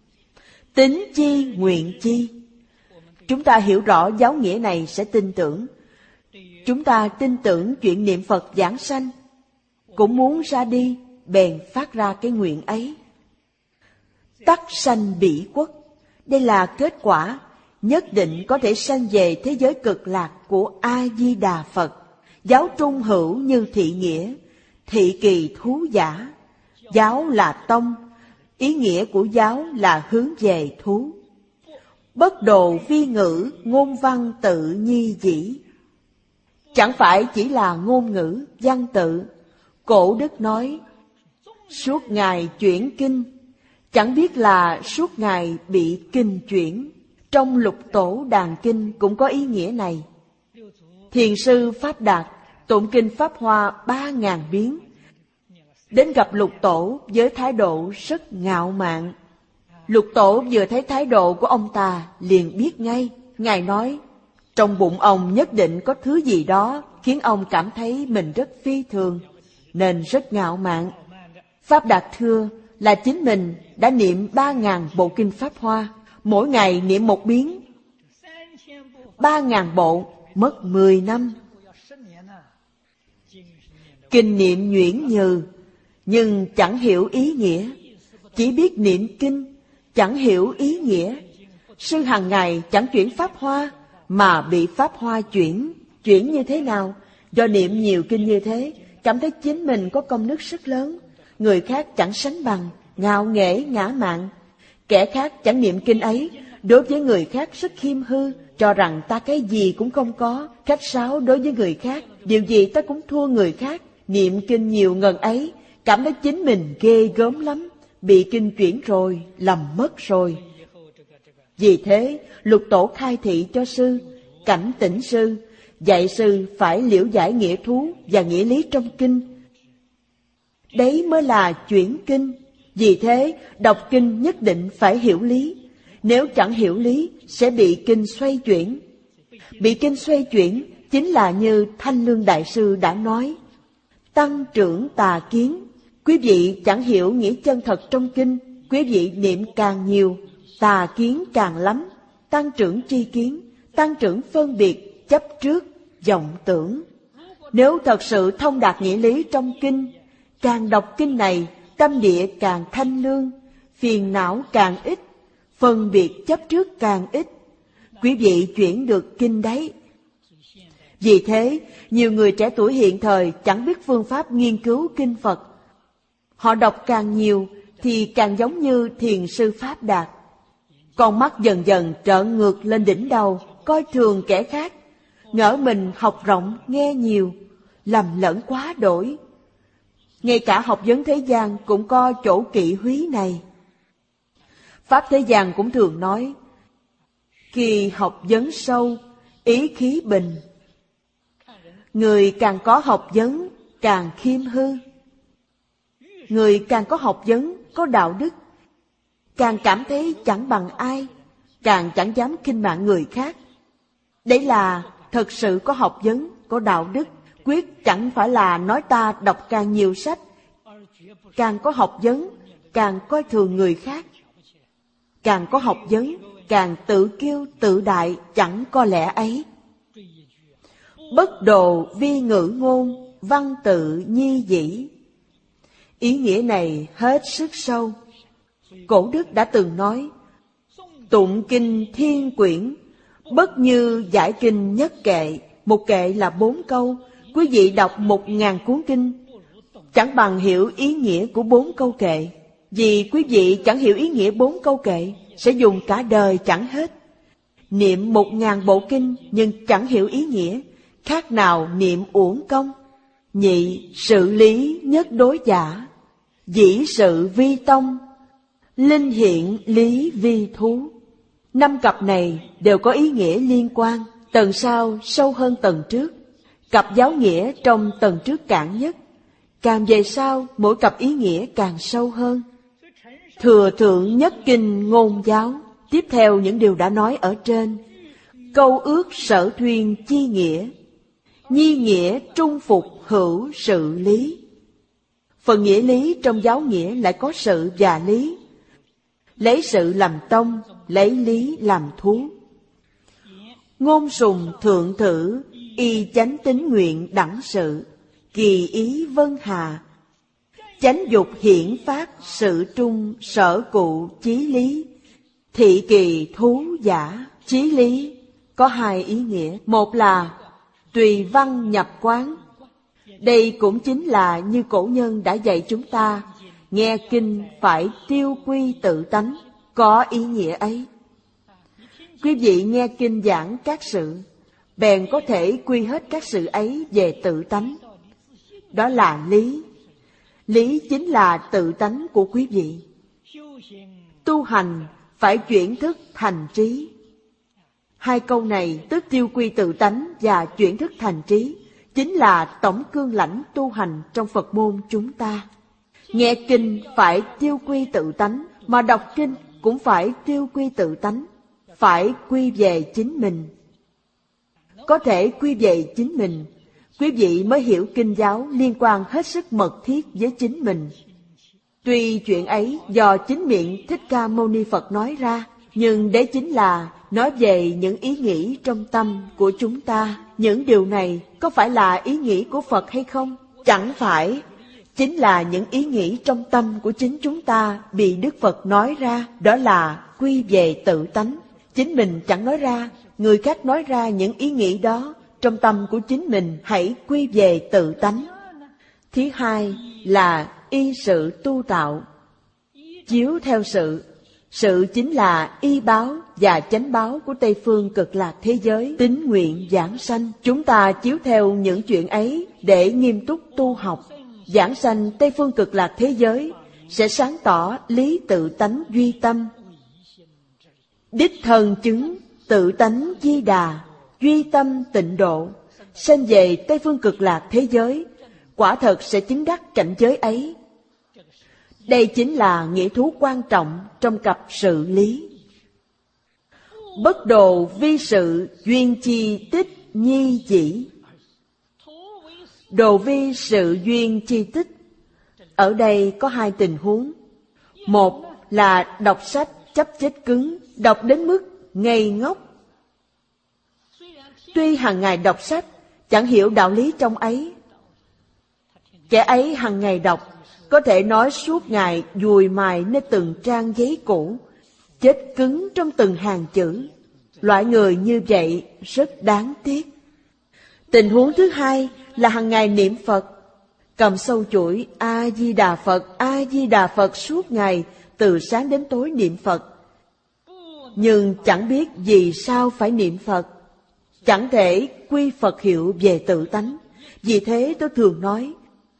Tín chi nguyện chi. Chúng ta hiểu rõ giáo nghĩa này sẽ tin tưởng. Chúng ta tin tưởng chuyện niệm Phật giảng sanh, cũng muốn ra đi, bèn phát ra cái nguyện ấy. Tắc sanh bỉ quốc, đây là kết quả nhất định có thể sanh về thế giới cực lạc của A-di-đà Phật. Giáo trung hữu như thị nghĩa, thị kỳ thú giả. Giáo là tông, ý nghĩa của giáo là hướng về thú. Bất đồ phi ngữ, ngôn văn tự nhi dĩ. Chẳng phải chỉ là ngôn ngữ, văn tự. Cổ đức nói, suốt ngày chuyển kinh, chẳng biết là suốt ngày bị kinh chuyển. Trong Lục Tổ Đàn Kinh cũng có ý nghĩa này. Thiền sư Pháp Đạt tụng kinh Pháp Hoa 3.000 biến, đến gặp Lục Tổ với thái độ rất ngạo mạn. Lục Tổ vừa thấy thái độ của ông ta liền biết ngay. Ngài nói, trong bụng ông nhất định có thứ gì đó khiến ông cảm thấy mình rất phi thường, nên rất ngạo mạn. Pháp Đạt thưa là chính mình đã niệm 3.000 bộ kinh Pháp Hoa, mỗi ngày niệm một biến. 3.000 bộ mất 10 năm. Kinh niệm nhuyễn nhừ, nhưng chẳng hiểu ý nghĩa. Chỉ biết niệm kinh, chẳng hiểu ý nghĩa. Sư hàng ngày chẳng chuyển Pháp Hoa, mà bị Pháp Hoa chuyển. Chuyển như thế nào? Do niệm nhiều kinh như thế, cảm thấy chính mình có công đức rất lớn, người khác chẳng sánh bằng, ngạo nghễ ngã mạn. Kẻ khác chẳng niệm kinh ấy, đối với người khác rất khiêm hư, cho rằng ta cái gì cũng không có, khách sáo đối với người khác, điều gì ta cũng thua người khác. Niệm kinh nhiều ngần ấy, cảm thấy chính mình ghê gớm lắm, bị kinh chuyển rồi, lầm mất rồi. Vì thế, Lục Tổ khai thị cho sư, cảnh tỉnh sư, dạy sư phải liễu giải nghĩa thú và nghĩa lý trong kinh. Đấy mới là chuyển kinh. Vì thế, đọc kinh nhất định phải hiểu lý. Nếu chẳng hiểu lý, sẽ bị kinh xoay chuyển. Bị kinh xoay chuyển chính là như Thanh Lương Đại Sư đã nói, tăng trưởng tà kiến. Quý vị chẳng hiểu nghĩa chân thật trong kinh, quý vị niệm càng nhiều, tà kiến càng lắm, tăng trưởng tri kiến, tăng trưởng phân biệt, chấp trước, vọng tưởng. Nếu thật sự thông đạt nghĩa lý trong kinh, càng đọc kinh này, tâm địa càng thanh lương, phiền não càng ít, phân biệt chấp trước càng ít. Quý vị chuyển được kinh đấy. Vì thế, nhiều người trẻ tuổi hiện thời chẳng biết phương pháp nghiên cứu kinh Phật. Họ đọc càng nhiều thì càng giống như thiền sư Pháp Đạt. Con mắt dần dần trợn ngược lên đỉnh đầu, coi thường kẻ khác, ngỡ mình học rộng nghe nhiều, lầm lẫn quá đổi. Ngay cả học vấn thế gian cũng có chỗ kỵ húy này. Pháp thế gian cũng thường nói, khi học vấn sâu, ý khí bình. Người càng có học vấn, càng khiêm hư. Người càng có học vấn, có đạo đức, càng cảm thấy chẳng bằng ai, càng chẳng dám khinh mạng người khác. Đấy là thật sự có học vấn, có đạo đức, quyết chẳng phải là nói ta đọc càng nhiều sách, càng có học vấn, càng coi thường người khác. Càng có học vấn, càng tự kiêu tự đại, chẳng có lẽ ấy. Bất đồ vi ngữ ngôn, văn tự nhi dĩ. Ý nghĩa này hết sức sâu. Cổ đức đã từng nói, tụng kinh thiên quyển, bất như giải kinh nhất kệ. Một kệ là 4 câu, quý vị đọc 1000 cuốn kinh, chẳng bằng hiểu ý nghĩa của 4 câu kệ. Vì quý vị chẳng hiểu ý nghĩa 4 câu kệ, sẽ dùng cả đời chẳng hết. Niệm 1000 bộ kinh nhưng chẳng hiểu ý nghĩa, khác nào niệm uổng công. Nhị, sự lý nhất đối giả, dĩ sự vi tông, linh hiện lý vi thú. 5 cặp này đều có ý nghĩa liên quan, tầng sau sâu hơn tầng trước. Cặp giáo nghĩa trong tầng trước cạn nhất, càng về sau mỗi cặp ý nghĩa càng sâu hơn. Thừa thượng nhất kinh ngôn giáo, tiếp theo những điều đã nói ở trên. Câu ước sở thuyên chi nghĩa, nhi nghĩa trung phục hữu sự lý. Phần nghĩa lý trong giáo nghĩa lại có sự và lý. Lấy sự làm tông, lấy lý làm thú. Ngôn sùng thượng thử, y chánh tín nguyện đẳng sự, kỳ ý vân hà. Chánh dục hiển phát, sự trung sở cụ chí lý. Thị kỳ thú giả, chí lý có hai ý nghĩa. Một là tùy văn nhập quán. Đây cũng chính là như cổ nhân đã dạy chúng ta, nghe kinh phải tiêu quy tự tánh, có ý nghĩa ấy. Quý vị nghe kinh giảng các sự, bèn có thể quy hết các sự ấy về tự tánh. Đó là lý. Lý chính là tự tánh của quý vị. Tu hành phải chuyển thức thành trí. Hai câu này, tức tiêu quy tự tánh và chuyển thức thành trí, chính là tổng cương lãnh tu hành trong Phật môn chúng ta. Nghe kinh phải tiêu quy tự tánh, mà đọc kinh cũng phải tiêu quy tự tánh, phải quy về chính mình. Có thể quy về chính mình, quý vị mới hiểu kinh giáo liên quan hết sức mật thiết với chính mình. Tuy chuyện ấy do chính miệng Thích Ca Mâu Ni Phật nói ra, nhưng đấy chính là nói về những ý nghĩ trong tâm của chúng ta. Những điều này có phải là ý nghĩ của Phật hay không? Chẳng phải. Chính là những ý nghĩ trong tâm của chính chúng ta bị Đức Phật nói ra. Đó là quy về tự tánh. Chính mình chẳng nói ra, người khác nói ra những ý nghĩ đó. Trong tâm của chính mình hãy quy về tự tánh. Thứ hai là y sự tu tạo. Chiếu theo sự. Sự chính là y báo và chánh báo của Tây Phương Cực Lạc thế giới, tín nguyện giảng sanh. Chúng ta chiếu theo những chuyện ấy để nghiêm túc tu học. Giảng sanh Tây Phương Cực Lạc thế giới sẽ sáng tỏ lý tự tánh duy tâm. Đích thân chứng tự tánh Di Đà, duy tâm tịnh độ, sanh về Tây Phương Cực Lạc thế giới, quả thật sẽ chứng đắc cảnh giới ấy. Đây chính là nghĩa thú quan trọng trong cặp sự lý. Bất đồ vi sự duyên chi tích nhi dĩ. Đồ vi sự duyên chi tích. Ở đây có hai tình huống. Một là đọc sách chấp chết cứng, đọc đến mức ngây ngốc. Tuy hàng ngày đọc sách, chẳng hiểu đạo lý trong ấy. Kẻ ấy hàng ngày đọc, có thể nói suốt ngày dùi mài nơi từng trang giấy cũ, chết cứng trong từng hàng chữ. Loại người như vậy rất đáng tiếc. Tình huống thứ hai là hàng ngày niệm Phật, cầm sâu chuỗi A-di-đà Phật, A-di-đà Phật suốt ngày, từ sáng đến tối niệm Phật. Nhưng chẳng biết vì sao phải niệm Phật, chẳng thể quy Phật hiệu về tự tánh. Vì thế tôi thường nói,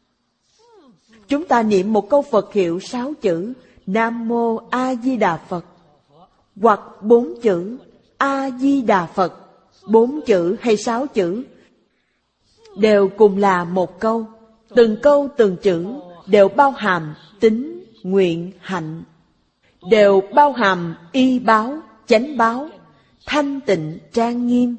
chúng ta niệm một câu Phật hiệu 6 chữ Nam Mô A Di Đà Phật, hoặc 4 chữ A Di Đà Phật, 4 chữ hay 6 chữ, đều cùng là một câu. Từng câu từng chữ đều bao hàm tín, nguyện, hạnh, đều bao hàm y báo, chánh báo, thanh tịnh, trang nghiêm,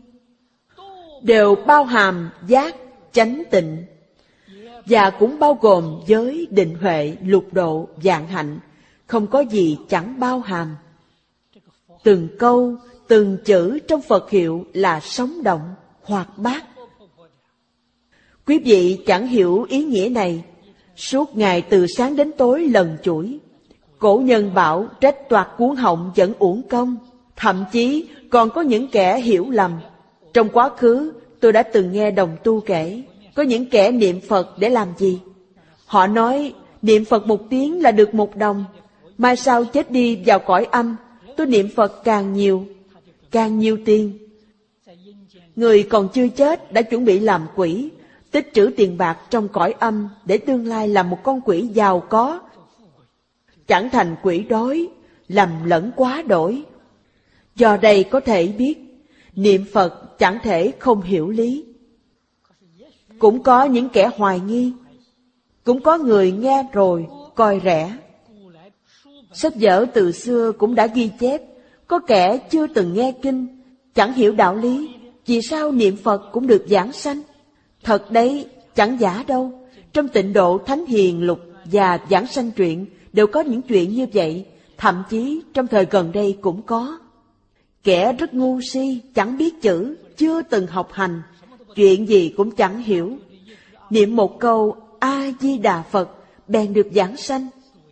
đều bao hàm giác, chánh tịnh, và cũng bao gồm giới, định huệ, lục độ, vạn hạnh, không có gì chẳng bao hàm. Từng câu, từng chữ trong Phật hiệu là sống động, hoạt bát. Quý vị chẳng hiểu ý nghĩa này, suốt ngày từ sáng đến tối lần chuỗi. Cổ nhân bảo trách toạc cuốn họng vẫn uổng công, thậm chí còn có những kẻ hiểu lầm. Trong quá khứ, tôi đã từng nghe đồng tu kể, có những kẻ niệm Phật để làm gì? Họ nói, niệm Phật 1 tiếng là được 1 đồng, mai sau chết đi vào cõi âm, tôi niệm Phật càng nhiều tiền. Người còn chưa chết đã chuẩn bị làm quỷ, tích trữ tiền bạc trong cõi âm để tương lai làm một con quỷ giàu có, chẳng thành quỷ đói, lầm lẫn quá đổi. Do đây có thể biết, niệm Phật chẳng thể không hiểu lý. Cũng có những kẻ hoài nghi, cũng có người nghe rồi coi rẻ. Sách vở từ xưa cũng đã ghi chép, có kẻ chưa từng nghe kinh, chẳng hiểu đạo lý, vì sao niệm Phật cũng được giảng sanh. Thật đấy, chẳng giả đâu. Trong Tịnh Độ Thánh Hiền Lục và Giảng Sanh Truyện đều có những chuyện như vậy, thậm chí trong thời gần đây cũng có. Kẻ rất ngu si, chẳng biết chữ, chưa từng học hành, chuyện gì cũng chẳng hiểu. Niệm một câu A-di-đà Phật bèn được giảng sanh.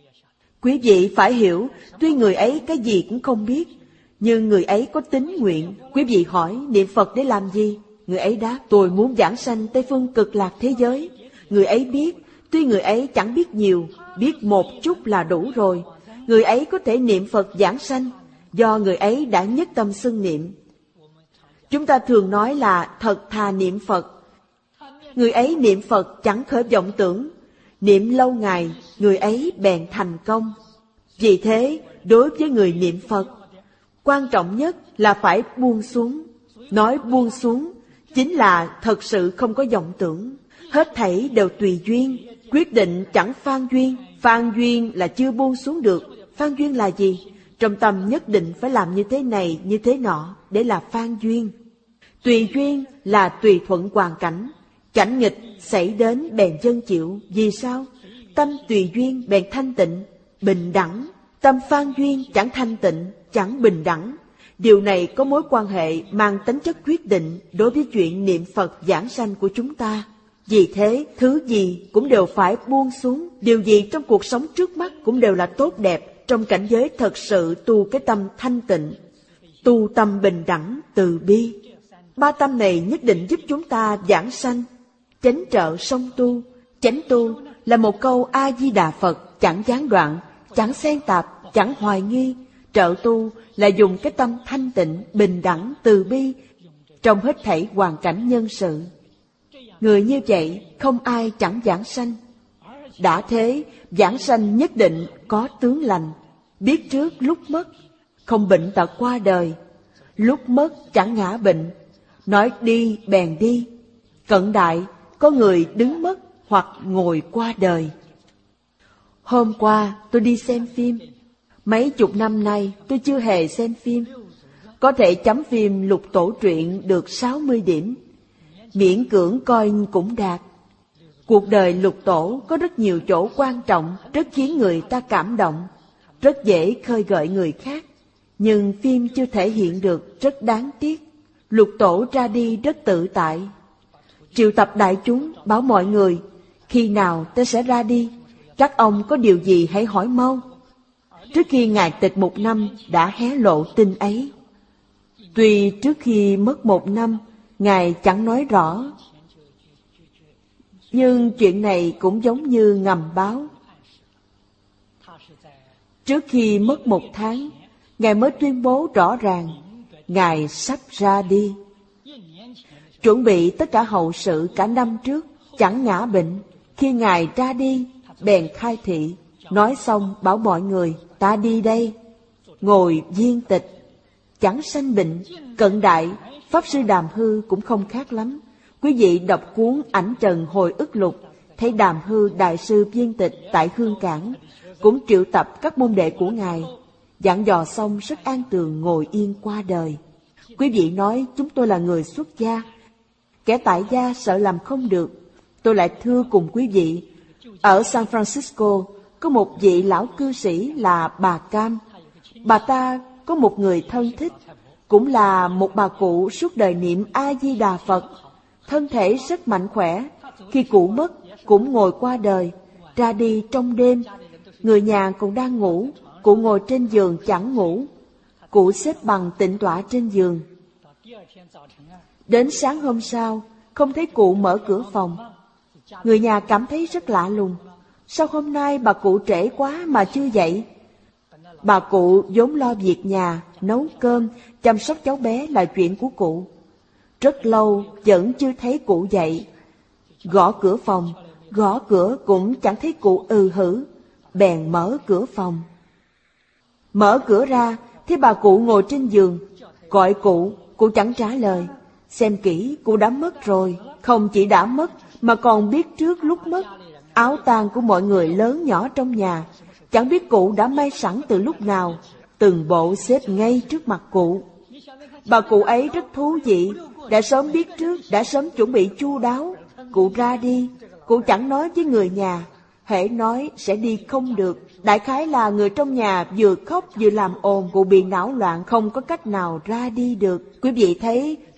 Quý vị phải hiểu, tuy người ấy cái gì cũng không biết, nhưng người ấy có tín nguyện. Quý vị hỏi niệm Phật để làm gì? Người ấy đáp, tôi muốn giảng sanh Tây phương cực lạc thế giới. Người ấy biết, tuy người ấy chẳng biết nhiều, biết một chút là đủ rồi. Người ấy có thể niệm Phật giảng sanh, do người ấy đã nhất tâm xưng niệm. Chúng ta thường nói là thật thà niệm Phật. Người ấy niệm Phật chẳng khởi vọng tưởng, niệm lâu ngày, người ấy bèn thành công. Vì thế, đối với người niệm Phật, quan trọng nhất là phải buông xuống. Nói buông xuống, chính là thật sự không có vọng tưởng. Hết thảy đều tùy duyên, quyết định chẳng phan duyên. Phan duyên là chưa buông xuống được. Phan duyên là gì? Trong tâm nhất định phải làm như thế này, như thế nọ, để là phan duyên. Tùy duyên là tùy thuận hoàn cảnh. Cảnh nghịch xảy đến bèn dân chịu. Vì sao? Tâm tùy duyên bèn thanh tịnh, bình đẳng. Tâm phan duyên chẳng thanh tịnh, chẳng bình đẳng. Điều này có mối quan hệ mang tính chất quyết định đối với chuyện niệm Phật giảng sanh của chúng ta. Vì thế, thứ gì cũng đều phải buông xuống. Điều gì trong cuộc sống trước mắt cũng đều là tốt đẹp trong cảnh giới thật sự tu cái tâm thanh tịnh, tu tâm bình đẳng, từ bi. Ba tâm này nhất định giúp chúng ta giảng sanh. Chánh trợ song tu. Chánh tu là một câu A-di-đà Phật chẳng gián đoạn, chẳng xen tạp, chẳng hoài nghi. Trợ tu là dùng cái tâm thanh tịnh, bình đẳng, từ bi trong hết thảy hoàn cảnh nhân sự. Người như vậy không ai chẳng giảng sanh. Đã thế, giảng sanh nhất định có tướng lành, biết trước lúc mất, không bệnh tật qua đời. Lúc mất chẳng ngã bệnh, nói đi bèn đi. Cận đại có người đứng mất hoặc ngồi qua đời. Hôm qua tôi đi xem phim. Mấy chục năm nay tôi chưa hề xem phim. Có thể chấm phim Lục Tổ truyện được 60 điểm. Miễn cưỡng coi cũng đạt. Cuộc đời Lục Tổ có rất nhiều chỗ quan trọng, rất khiến người ta cảm động, rất dễ khơi gợi người khác. Nhưng phim chưa thể hiện được, rất đáng tiếc. Lục Tổ ra đi rất tự tại. Triệu tập đại chúng bảo mọi người, khi nào tôi sẽ ra đi? Các ông có điều gì hãy hỏi mau. Trước khi Ngài tịch 1 năm đã hé lộ tin ấy. Tuy trước khi mất 1 năm, Ngài chẳng nói rõ, nhưng chuyện này cũng giống như ngầm báo. Trước khi mất 1 tháng, Ngài mới tuyên bố rõ ràng, Ngài sắp ra đi. Chuẩn bị tất cả hậu sự cả năm trước, chẳng ngã bệnh. Khi Ngài ra đi, bèn khai thị, nói xong bảo mọi người, ta đi đây. Ngồi viên tịch, chẳng sanh bệnh. Cận đại, Pháp Sư Đàm Hư cũng không khác lắm. Quý vị đọc cuốn Ảnh Trần Hồi ức lục, thấy Đàm Hư Đại sư viên tịch tại Hương Cảng, cũng triệu tập các môn đệ của Ngài. Dặn dò xong rất an tường ngồi yên qua đời. Quý vị nói chúng tôi là người xuất gia, kẻ tại gia sợ làm không được. Tôi lại thưa cùng quý vị, ở San Francisco có một vị lão cư sĩ là bà Cam. Bà ta có một người thân thích, cũng là một bà cụ suốt đời niệm A-di-đà Phật. Thân thể rất mạnh khỏe. Khi cụ mất, cũng ngồi qua đời, ra đi trong đêm. Người nhà còn đang ngủ, cụ ngồi trên giường chẳng ngủ. Cụ xếp bằng tịnh tọa trên giường. Đến sáng hôm sau, không thấy cụ mở cửa phòng. Người nhà cảm thấy rất lạ lùng. Sao hôm nay bà cụ trễ quá mà chưa dậy? Bà cụ vốn lo việc nhà, nấu cơm, chăm sóc cháu bé là chuyện của cụ. Rất lâu vẫn chưa thấy cụ dậy. Gõ cửa phòng, gõ cửa cũng chẳng thấy cụ hử. Bèn mở cửa phòng. Mở cửa ra, thấy bà cụ ngồi trên giường. Gọi cụ chẳng trả lời. Xem kỹ, cụ đã mất rồi. Không chỉ đã mất, mà còn biết trước lúc mất. Áo tang của mọi người lớn nhỏ trong nhà, chẳng biết cụ đã may sẵn từ lúc nào, từng bộ xếp ngay trước mặt cụ. Bà cụ ấy rất thú vị, đã sớm biết trước, đã sớm chuẩn bị chu đáo. Cụ ra đi, cụ chẳng nói với người nhà, hễ nói sẽ đi không được. Đại khái là người trong nhà vừa khóc vừa làm ồn, cụ bị não loạn, không có cách nào ra đi được. Quý vị thấy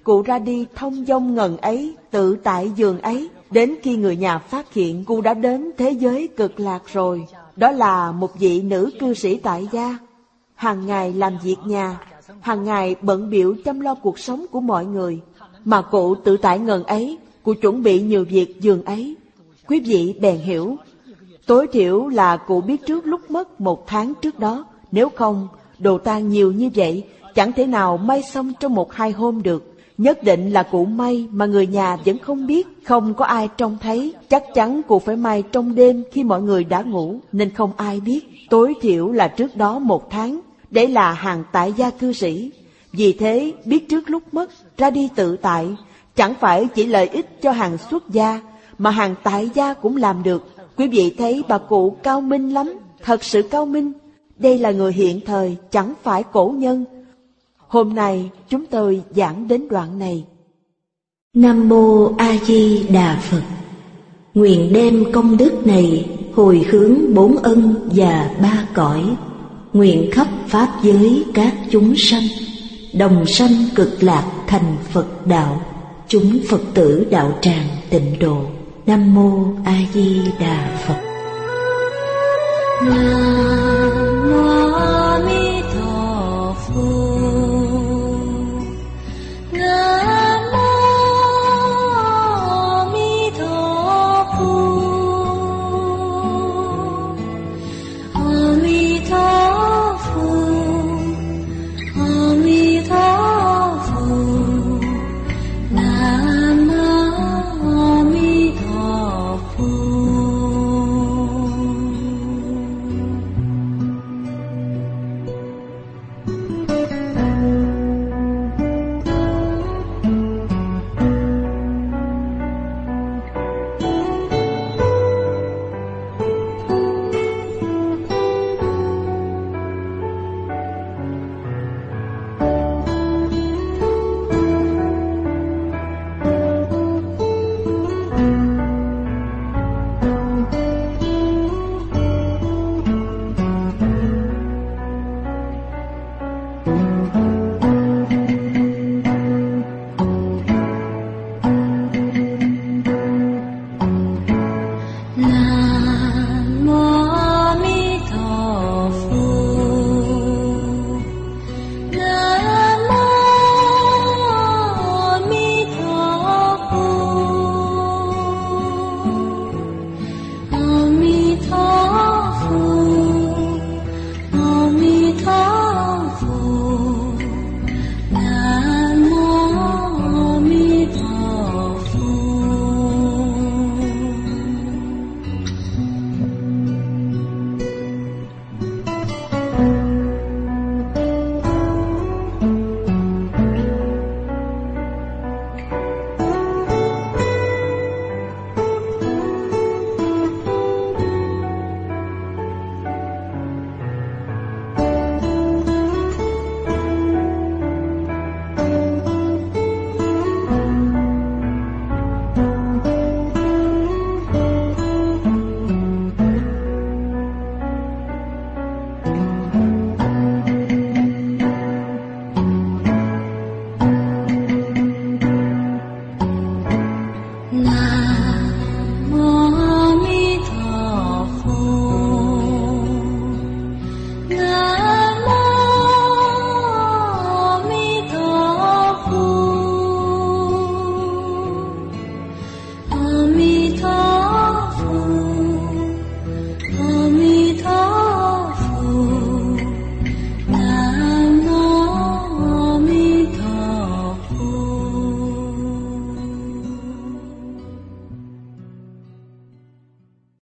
Cụ ra đi thông dong ngần ấy, tự tại giường ấy. Đến khi người nhà phát hiện cụ đã đến thế giới cực lạc rồi. Đó là một vị nữ cư sĩ tại gia. Hàng ngày làm việc nhà, hàng ngày bận bịu chăm lo cuộc sống của mọi người. Mà cụ tự tại ngần ấy, cụ chuẩn bị nhiều việc giường ấy. Quý vị bèn hiểu, tối thiểu là cụ biết trước lúc mất 1 tháng trước đó. Nếu không, đồ tang nhiều như vậy, chẳng thể nào may xong trong 1-2 hôm được. Nhất định là cụ may mà người nhà vẫn không biết, không có ai trông thấy. Chắc chắn cụ phải may trong đêm khi mọi người đã ngủ, nên không ai biết. Tối thiểu là trước đó 1 tháng, để là hàng tại gia cư sĩ. Vì thế, biết trước lúc mất, ra đi tự tại, chẳng phải chỉ lợi ích cho hàng xuất gia, mà hàng tại gia cũng làm được. Quý vị thấy bà cụ cao minh lắm, thật sự cao minh. Đây là người hiện thời, chẳng phải cổ nhân. Hôm nay chúng tôi giảng đến đoạn này. Nam Mô A Di Đà Phật. Nguyện đem công đức này hồi hướng 4 ân và 3 cõi. Nguyện khắp pháp giới các chúng sanh đồng sanh cực lạc thành Phật đạo. Chúng Phật tử đạo tràng tịnh độ. Nam Mô A Di Đà Phật. Nam Mô A Di Đà La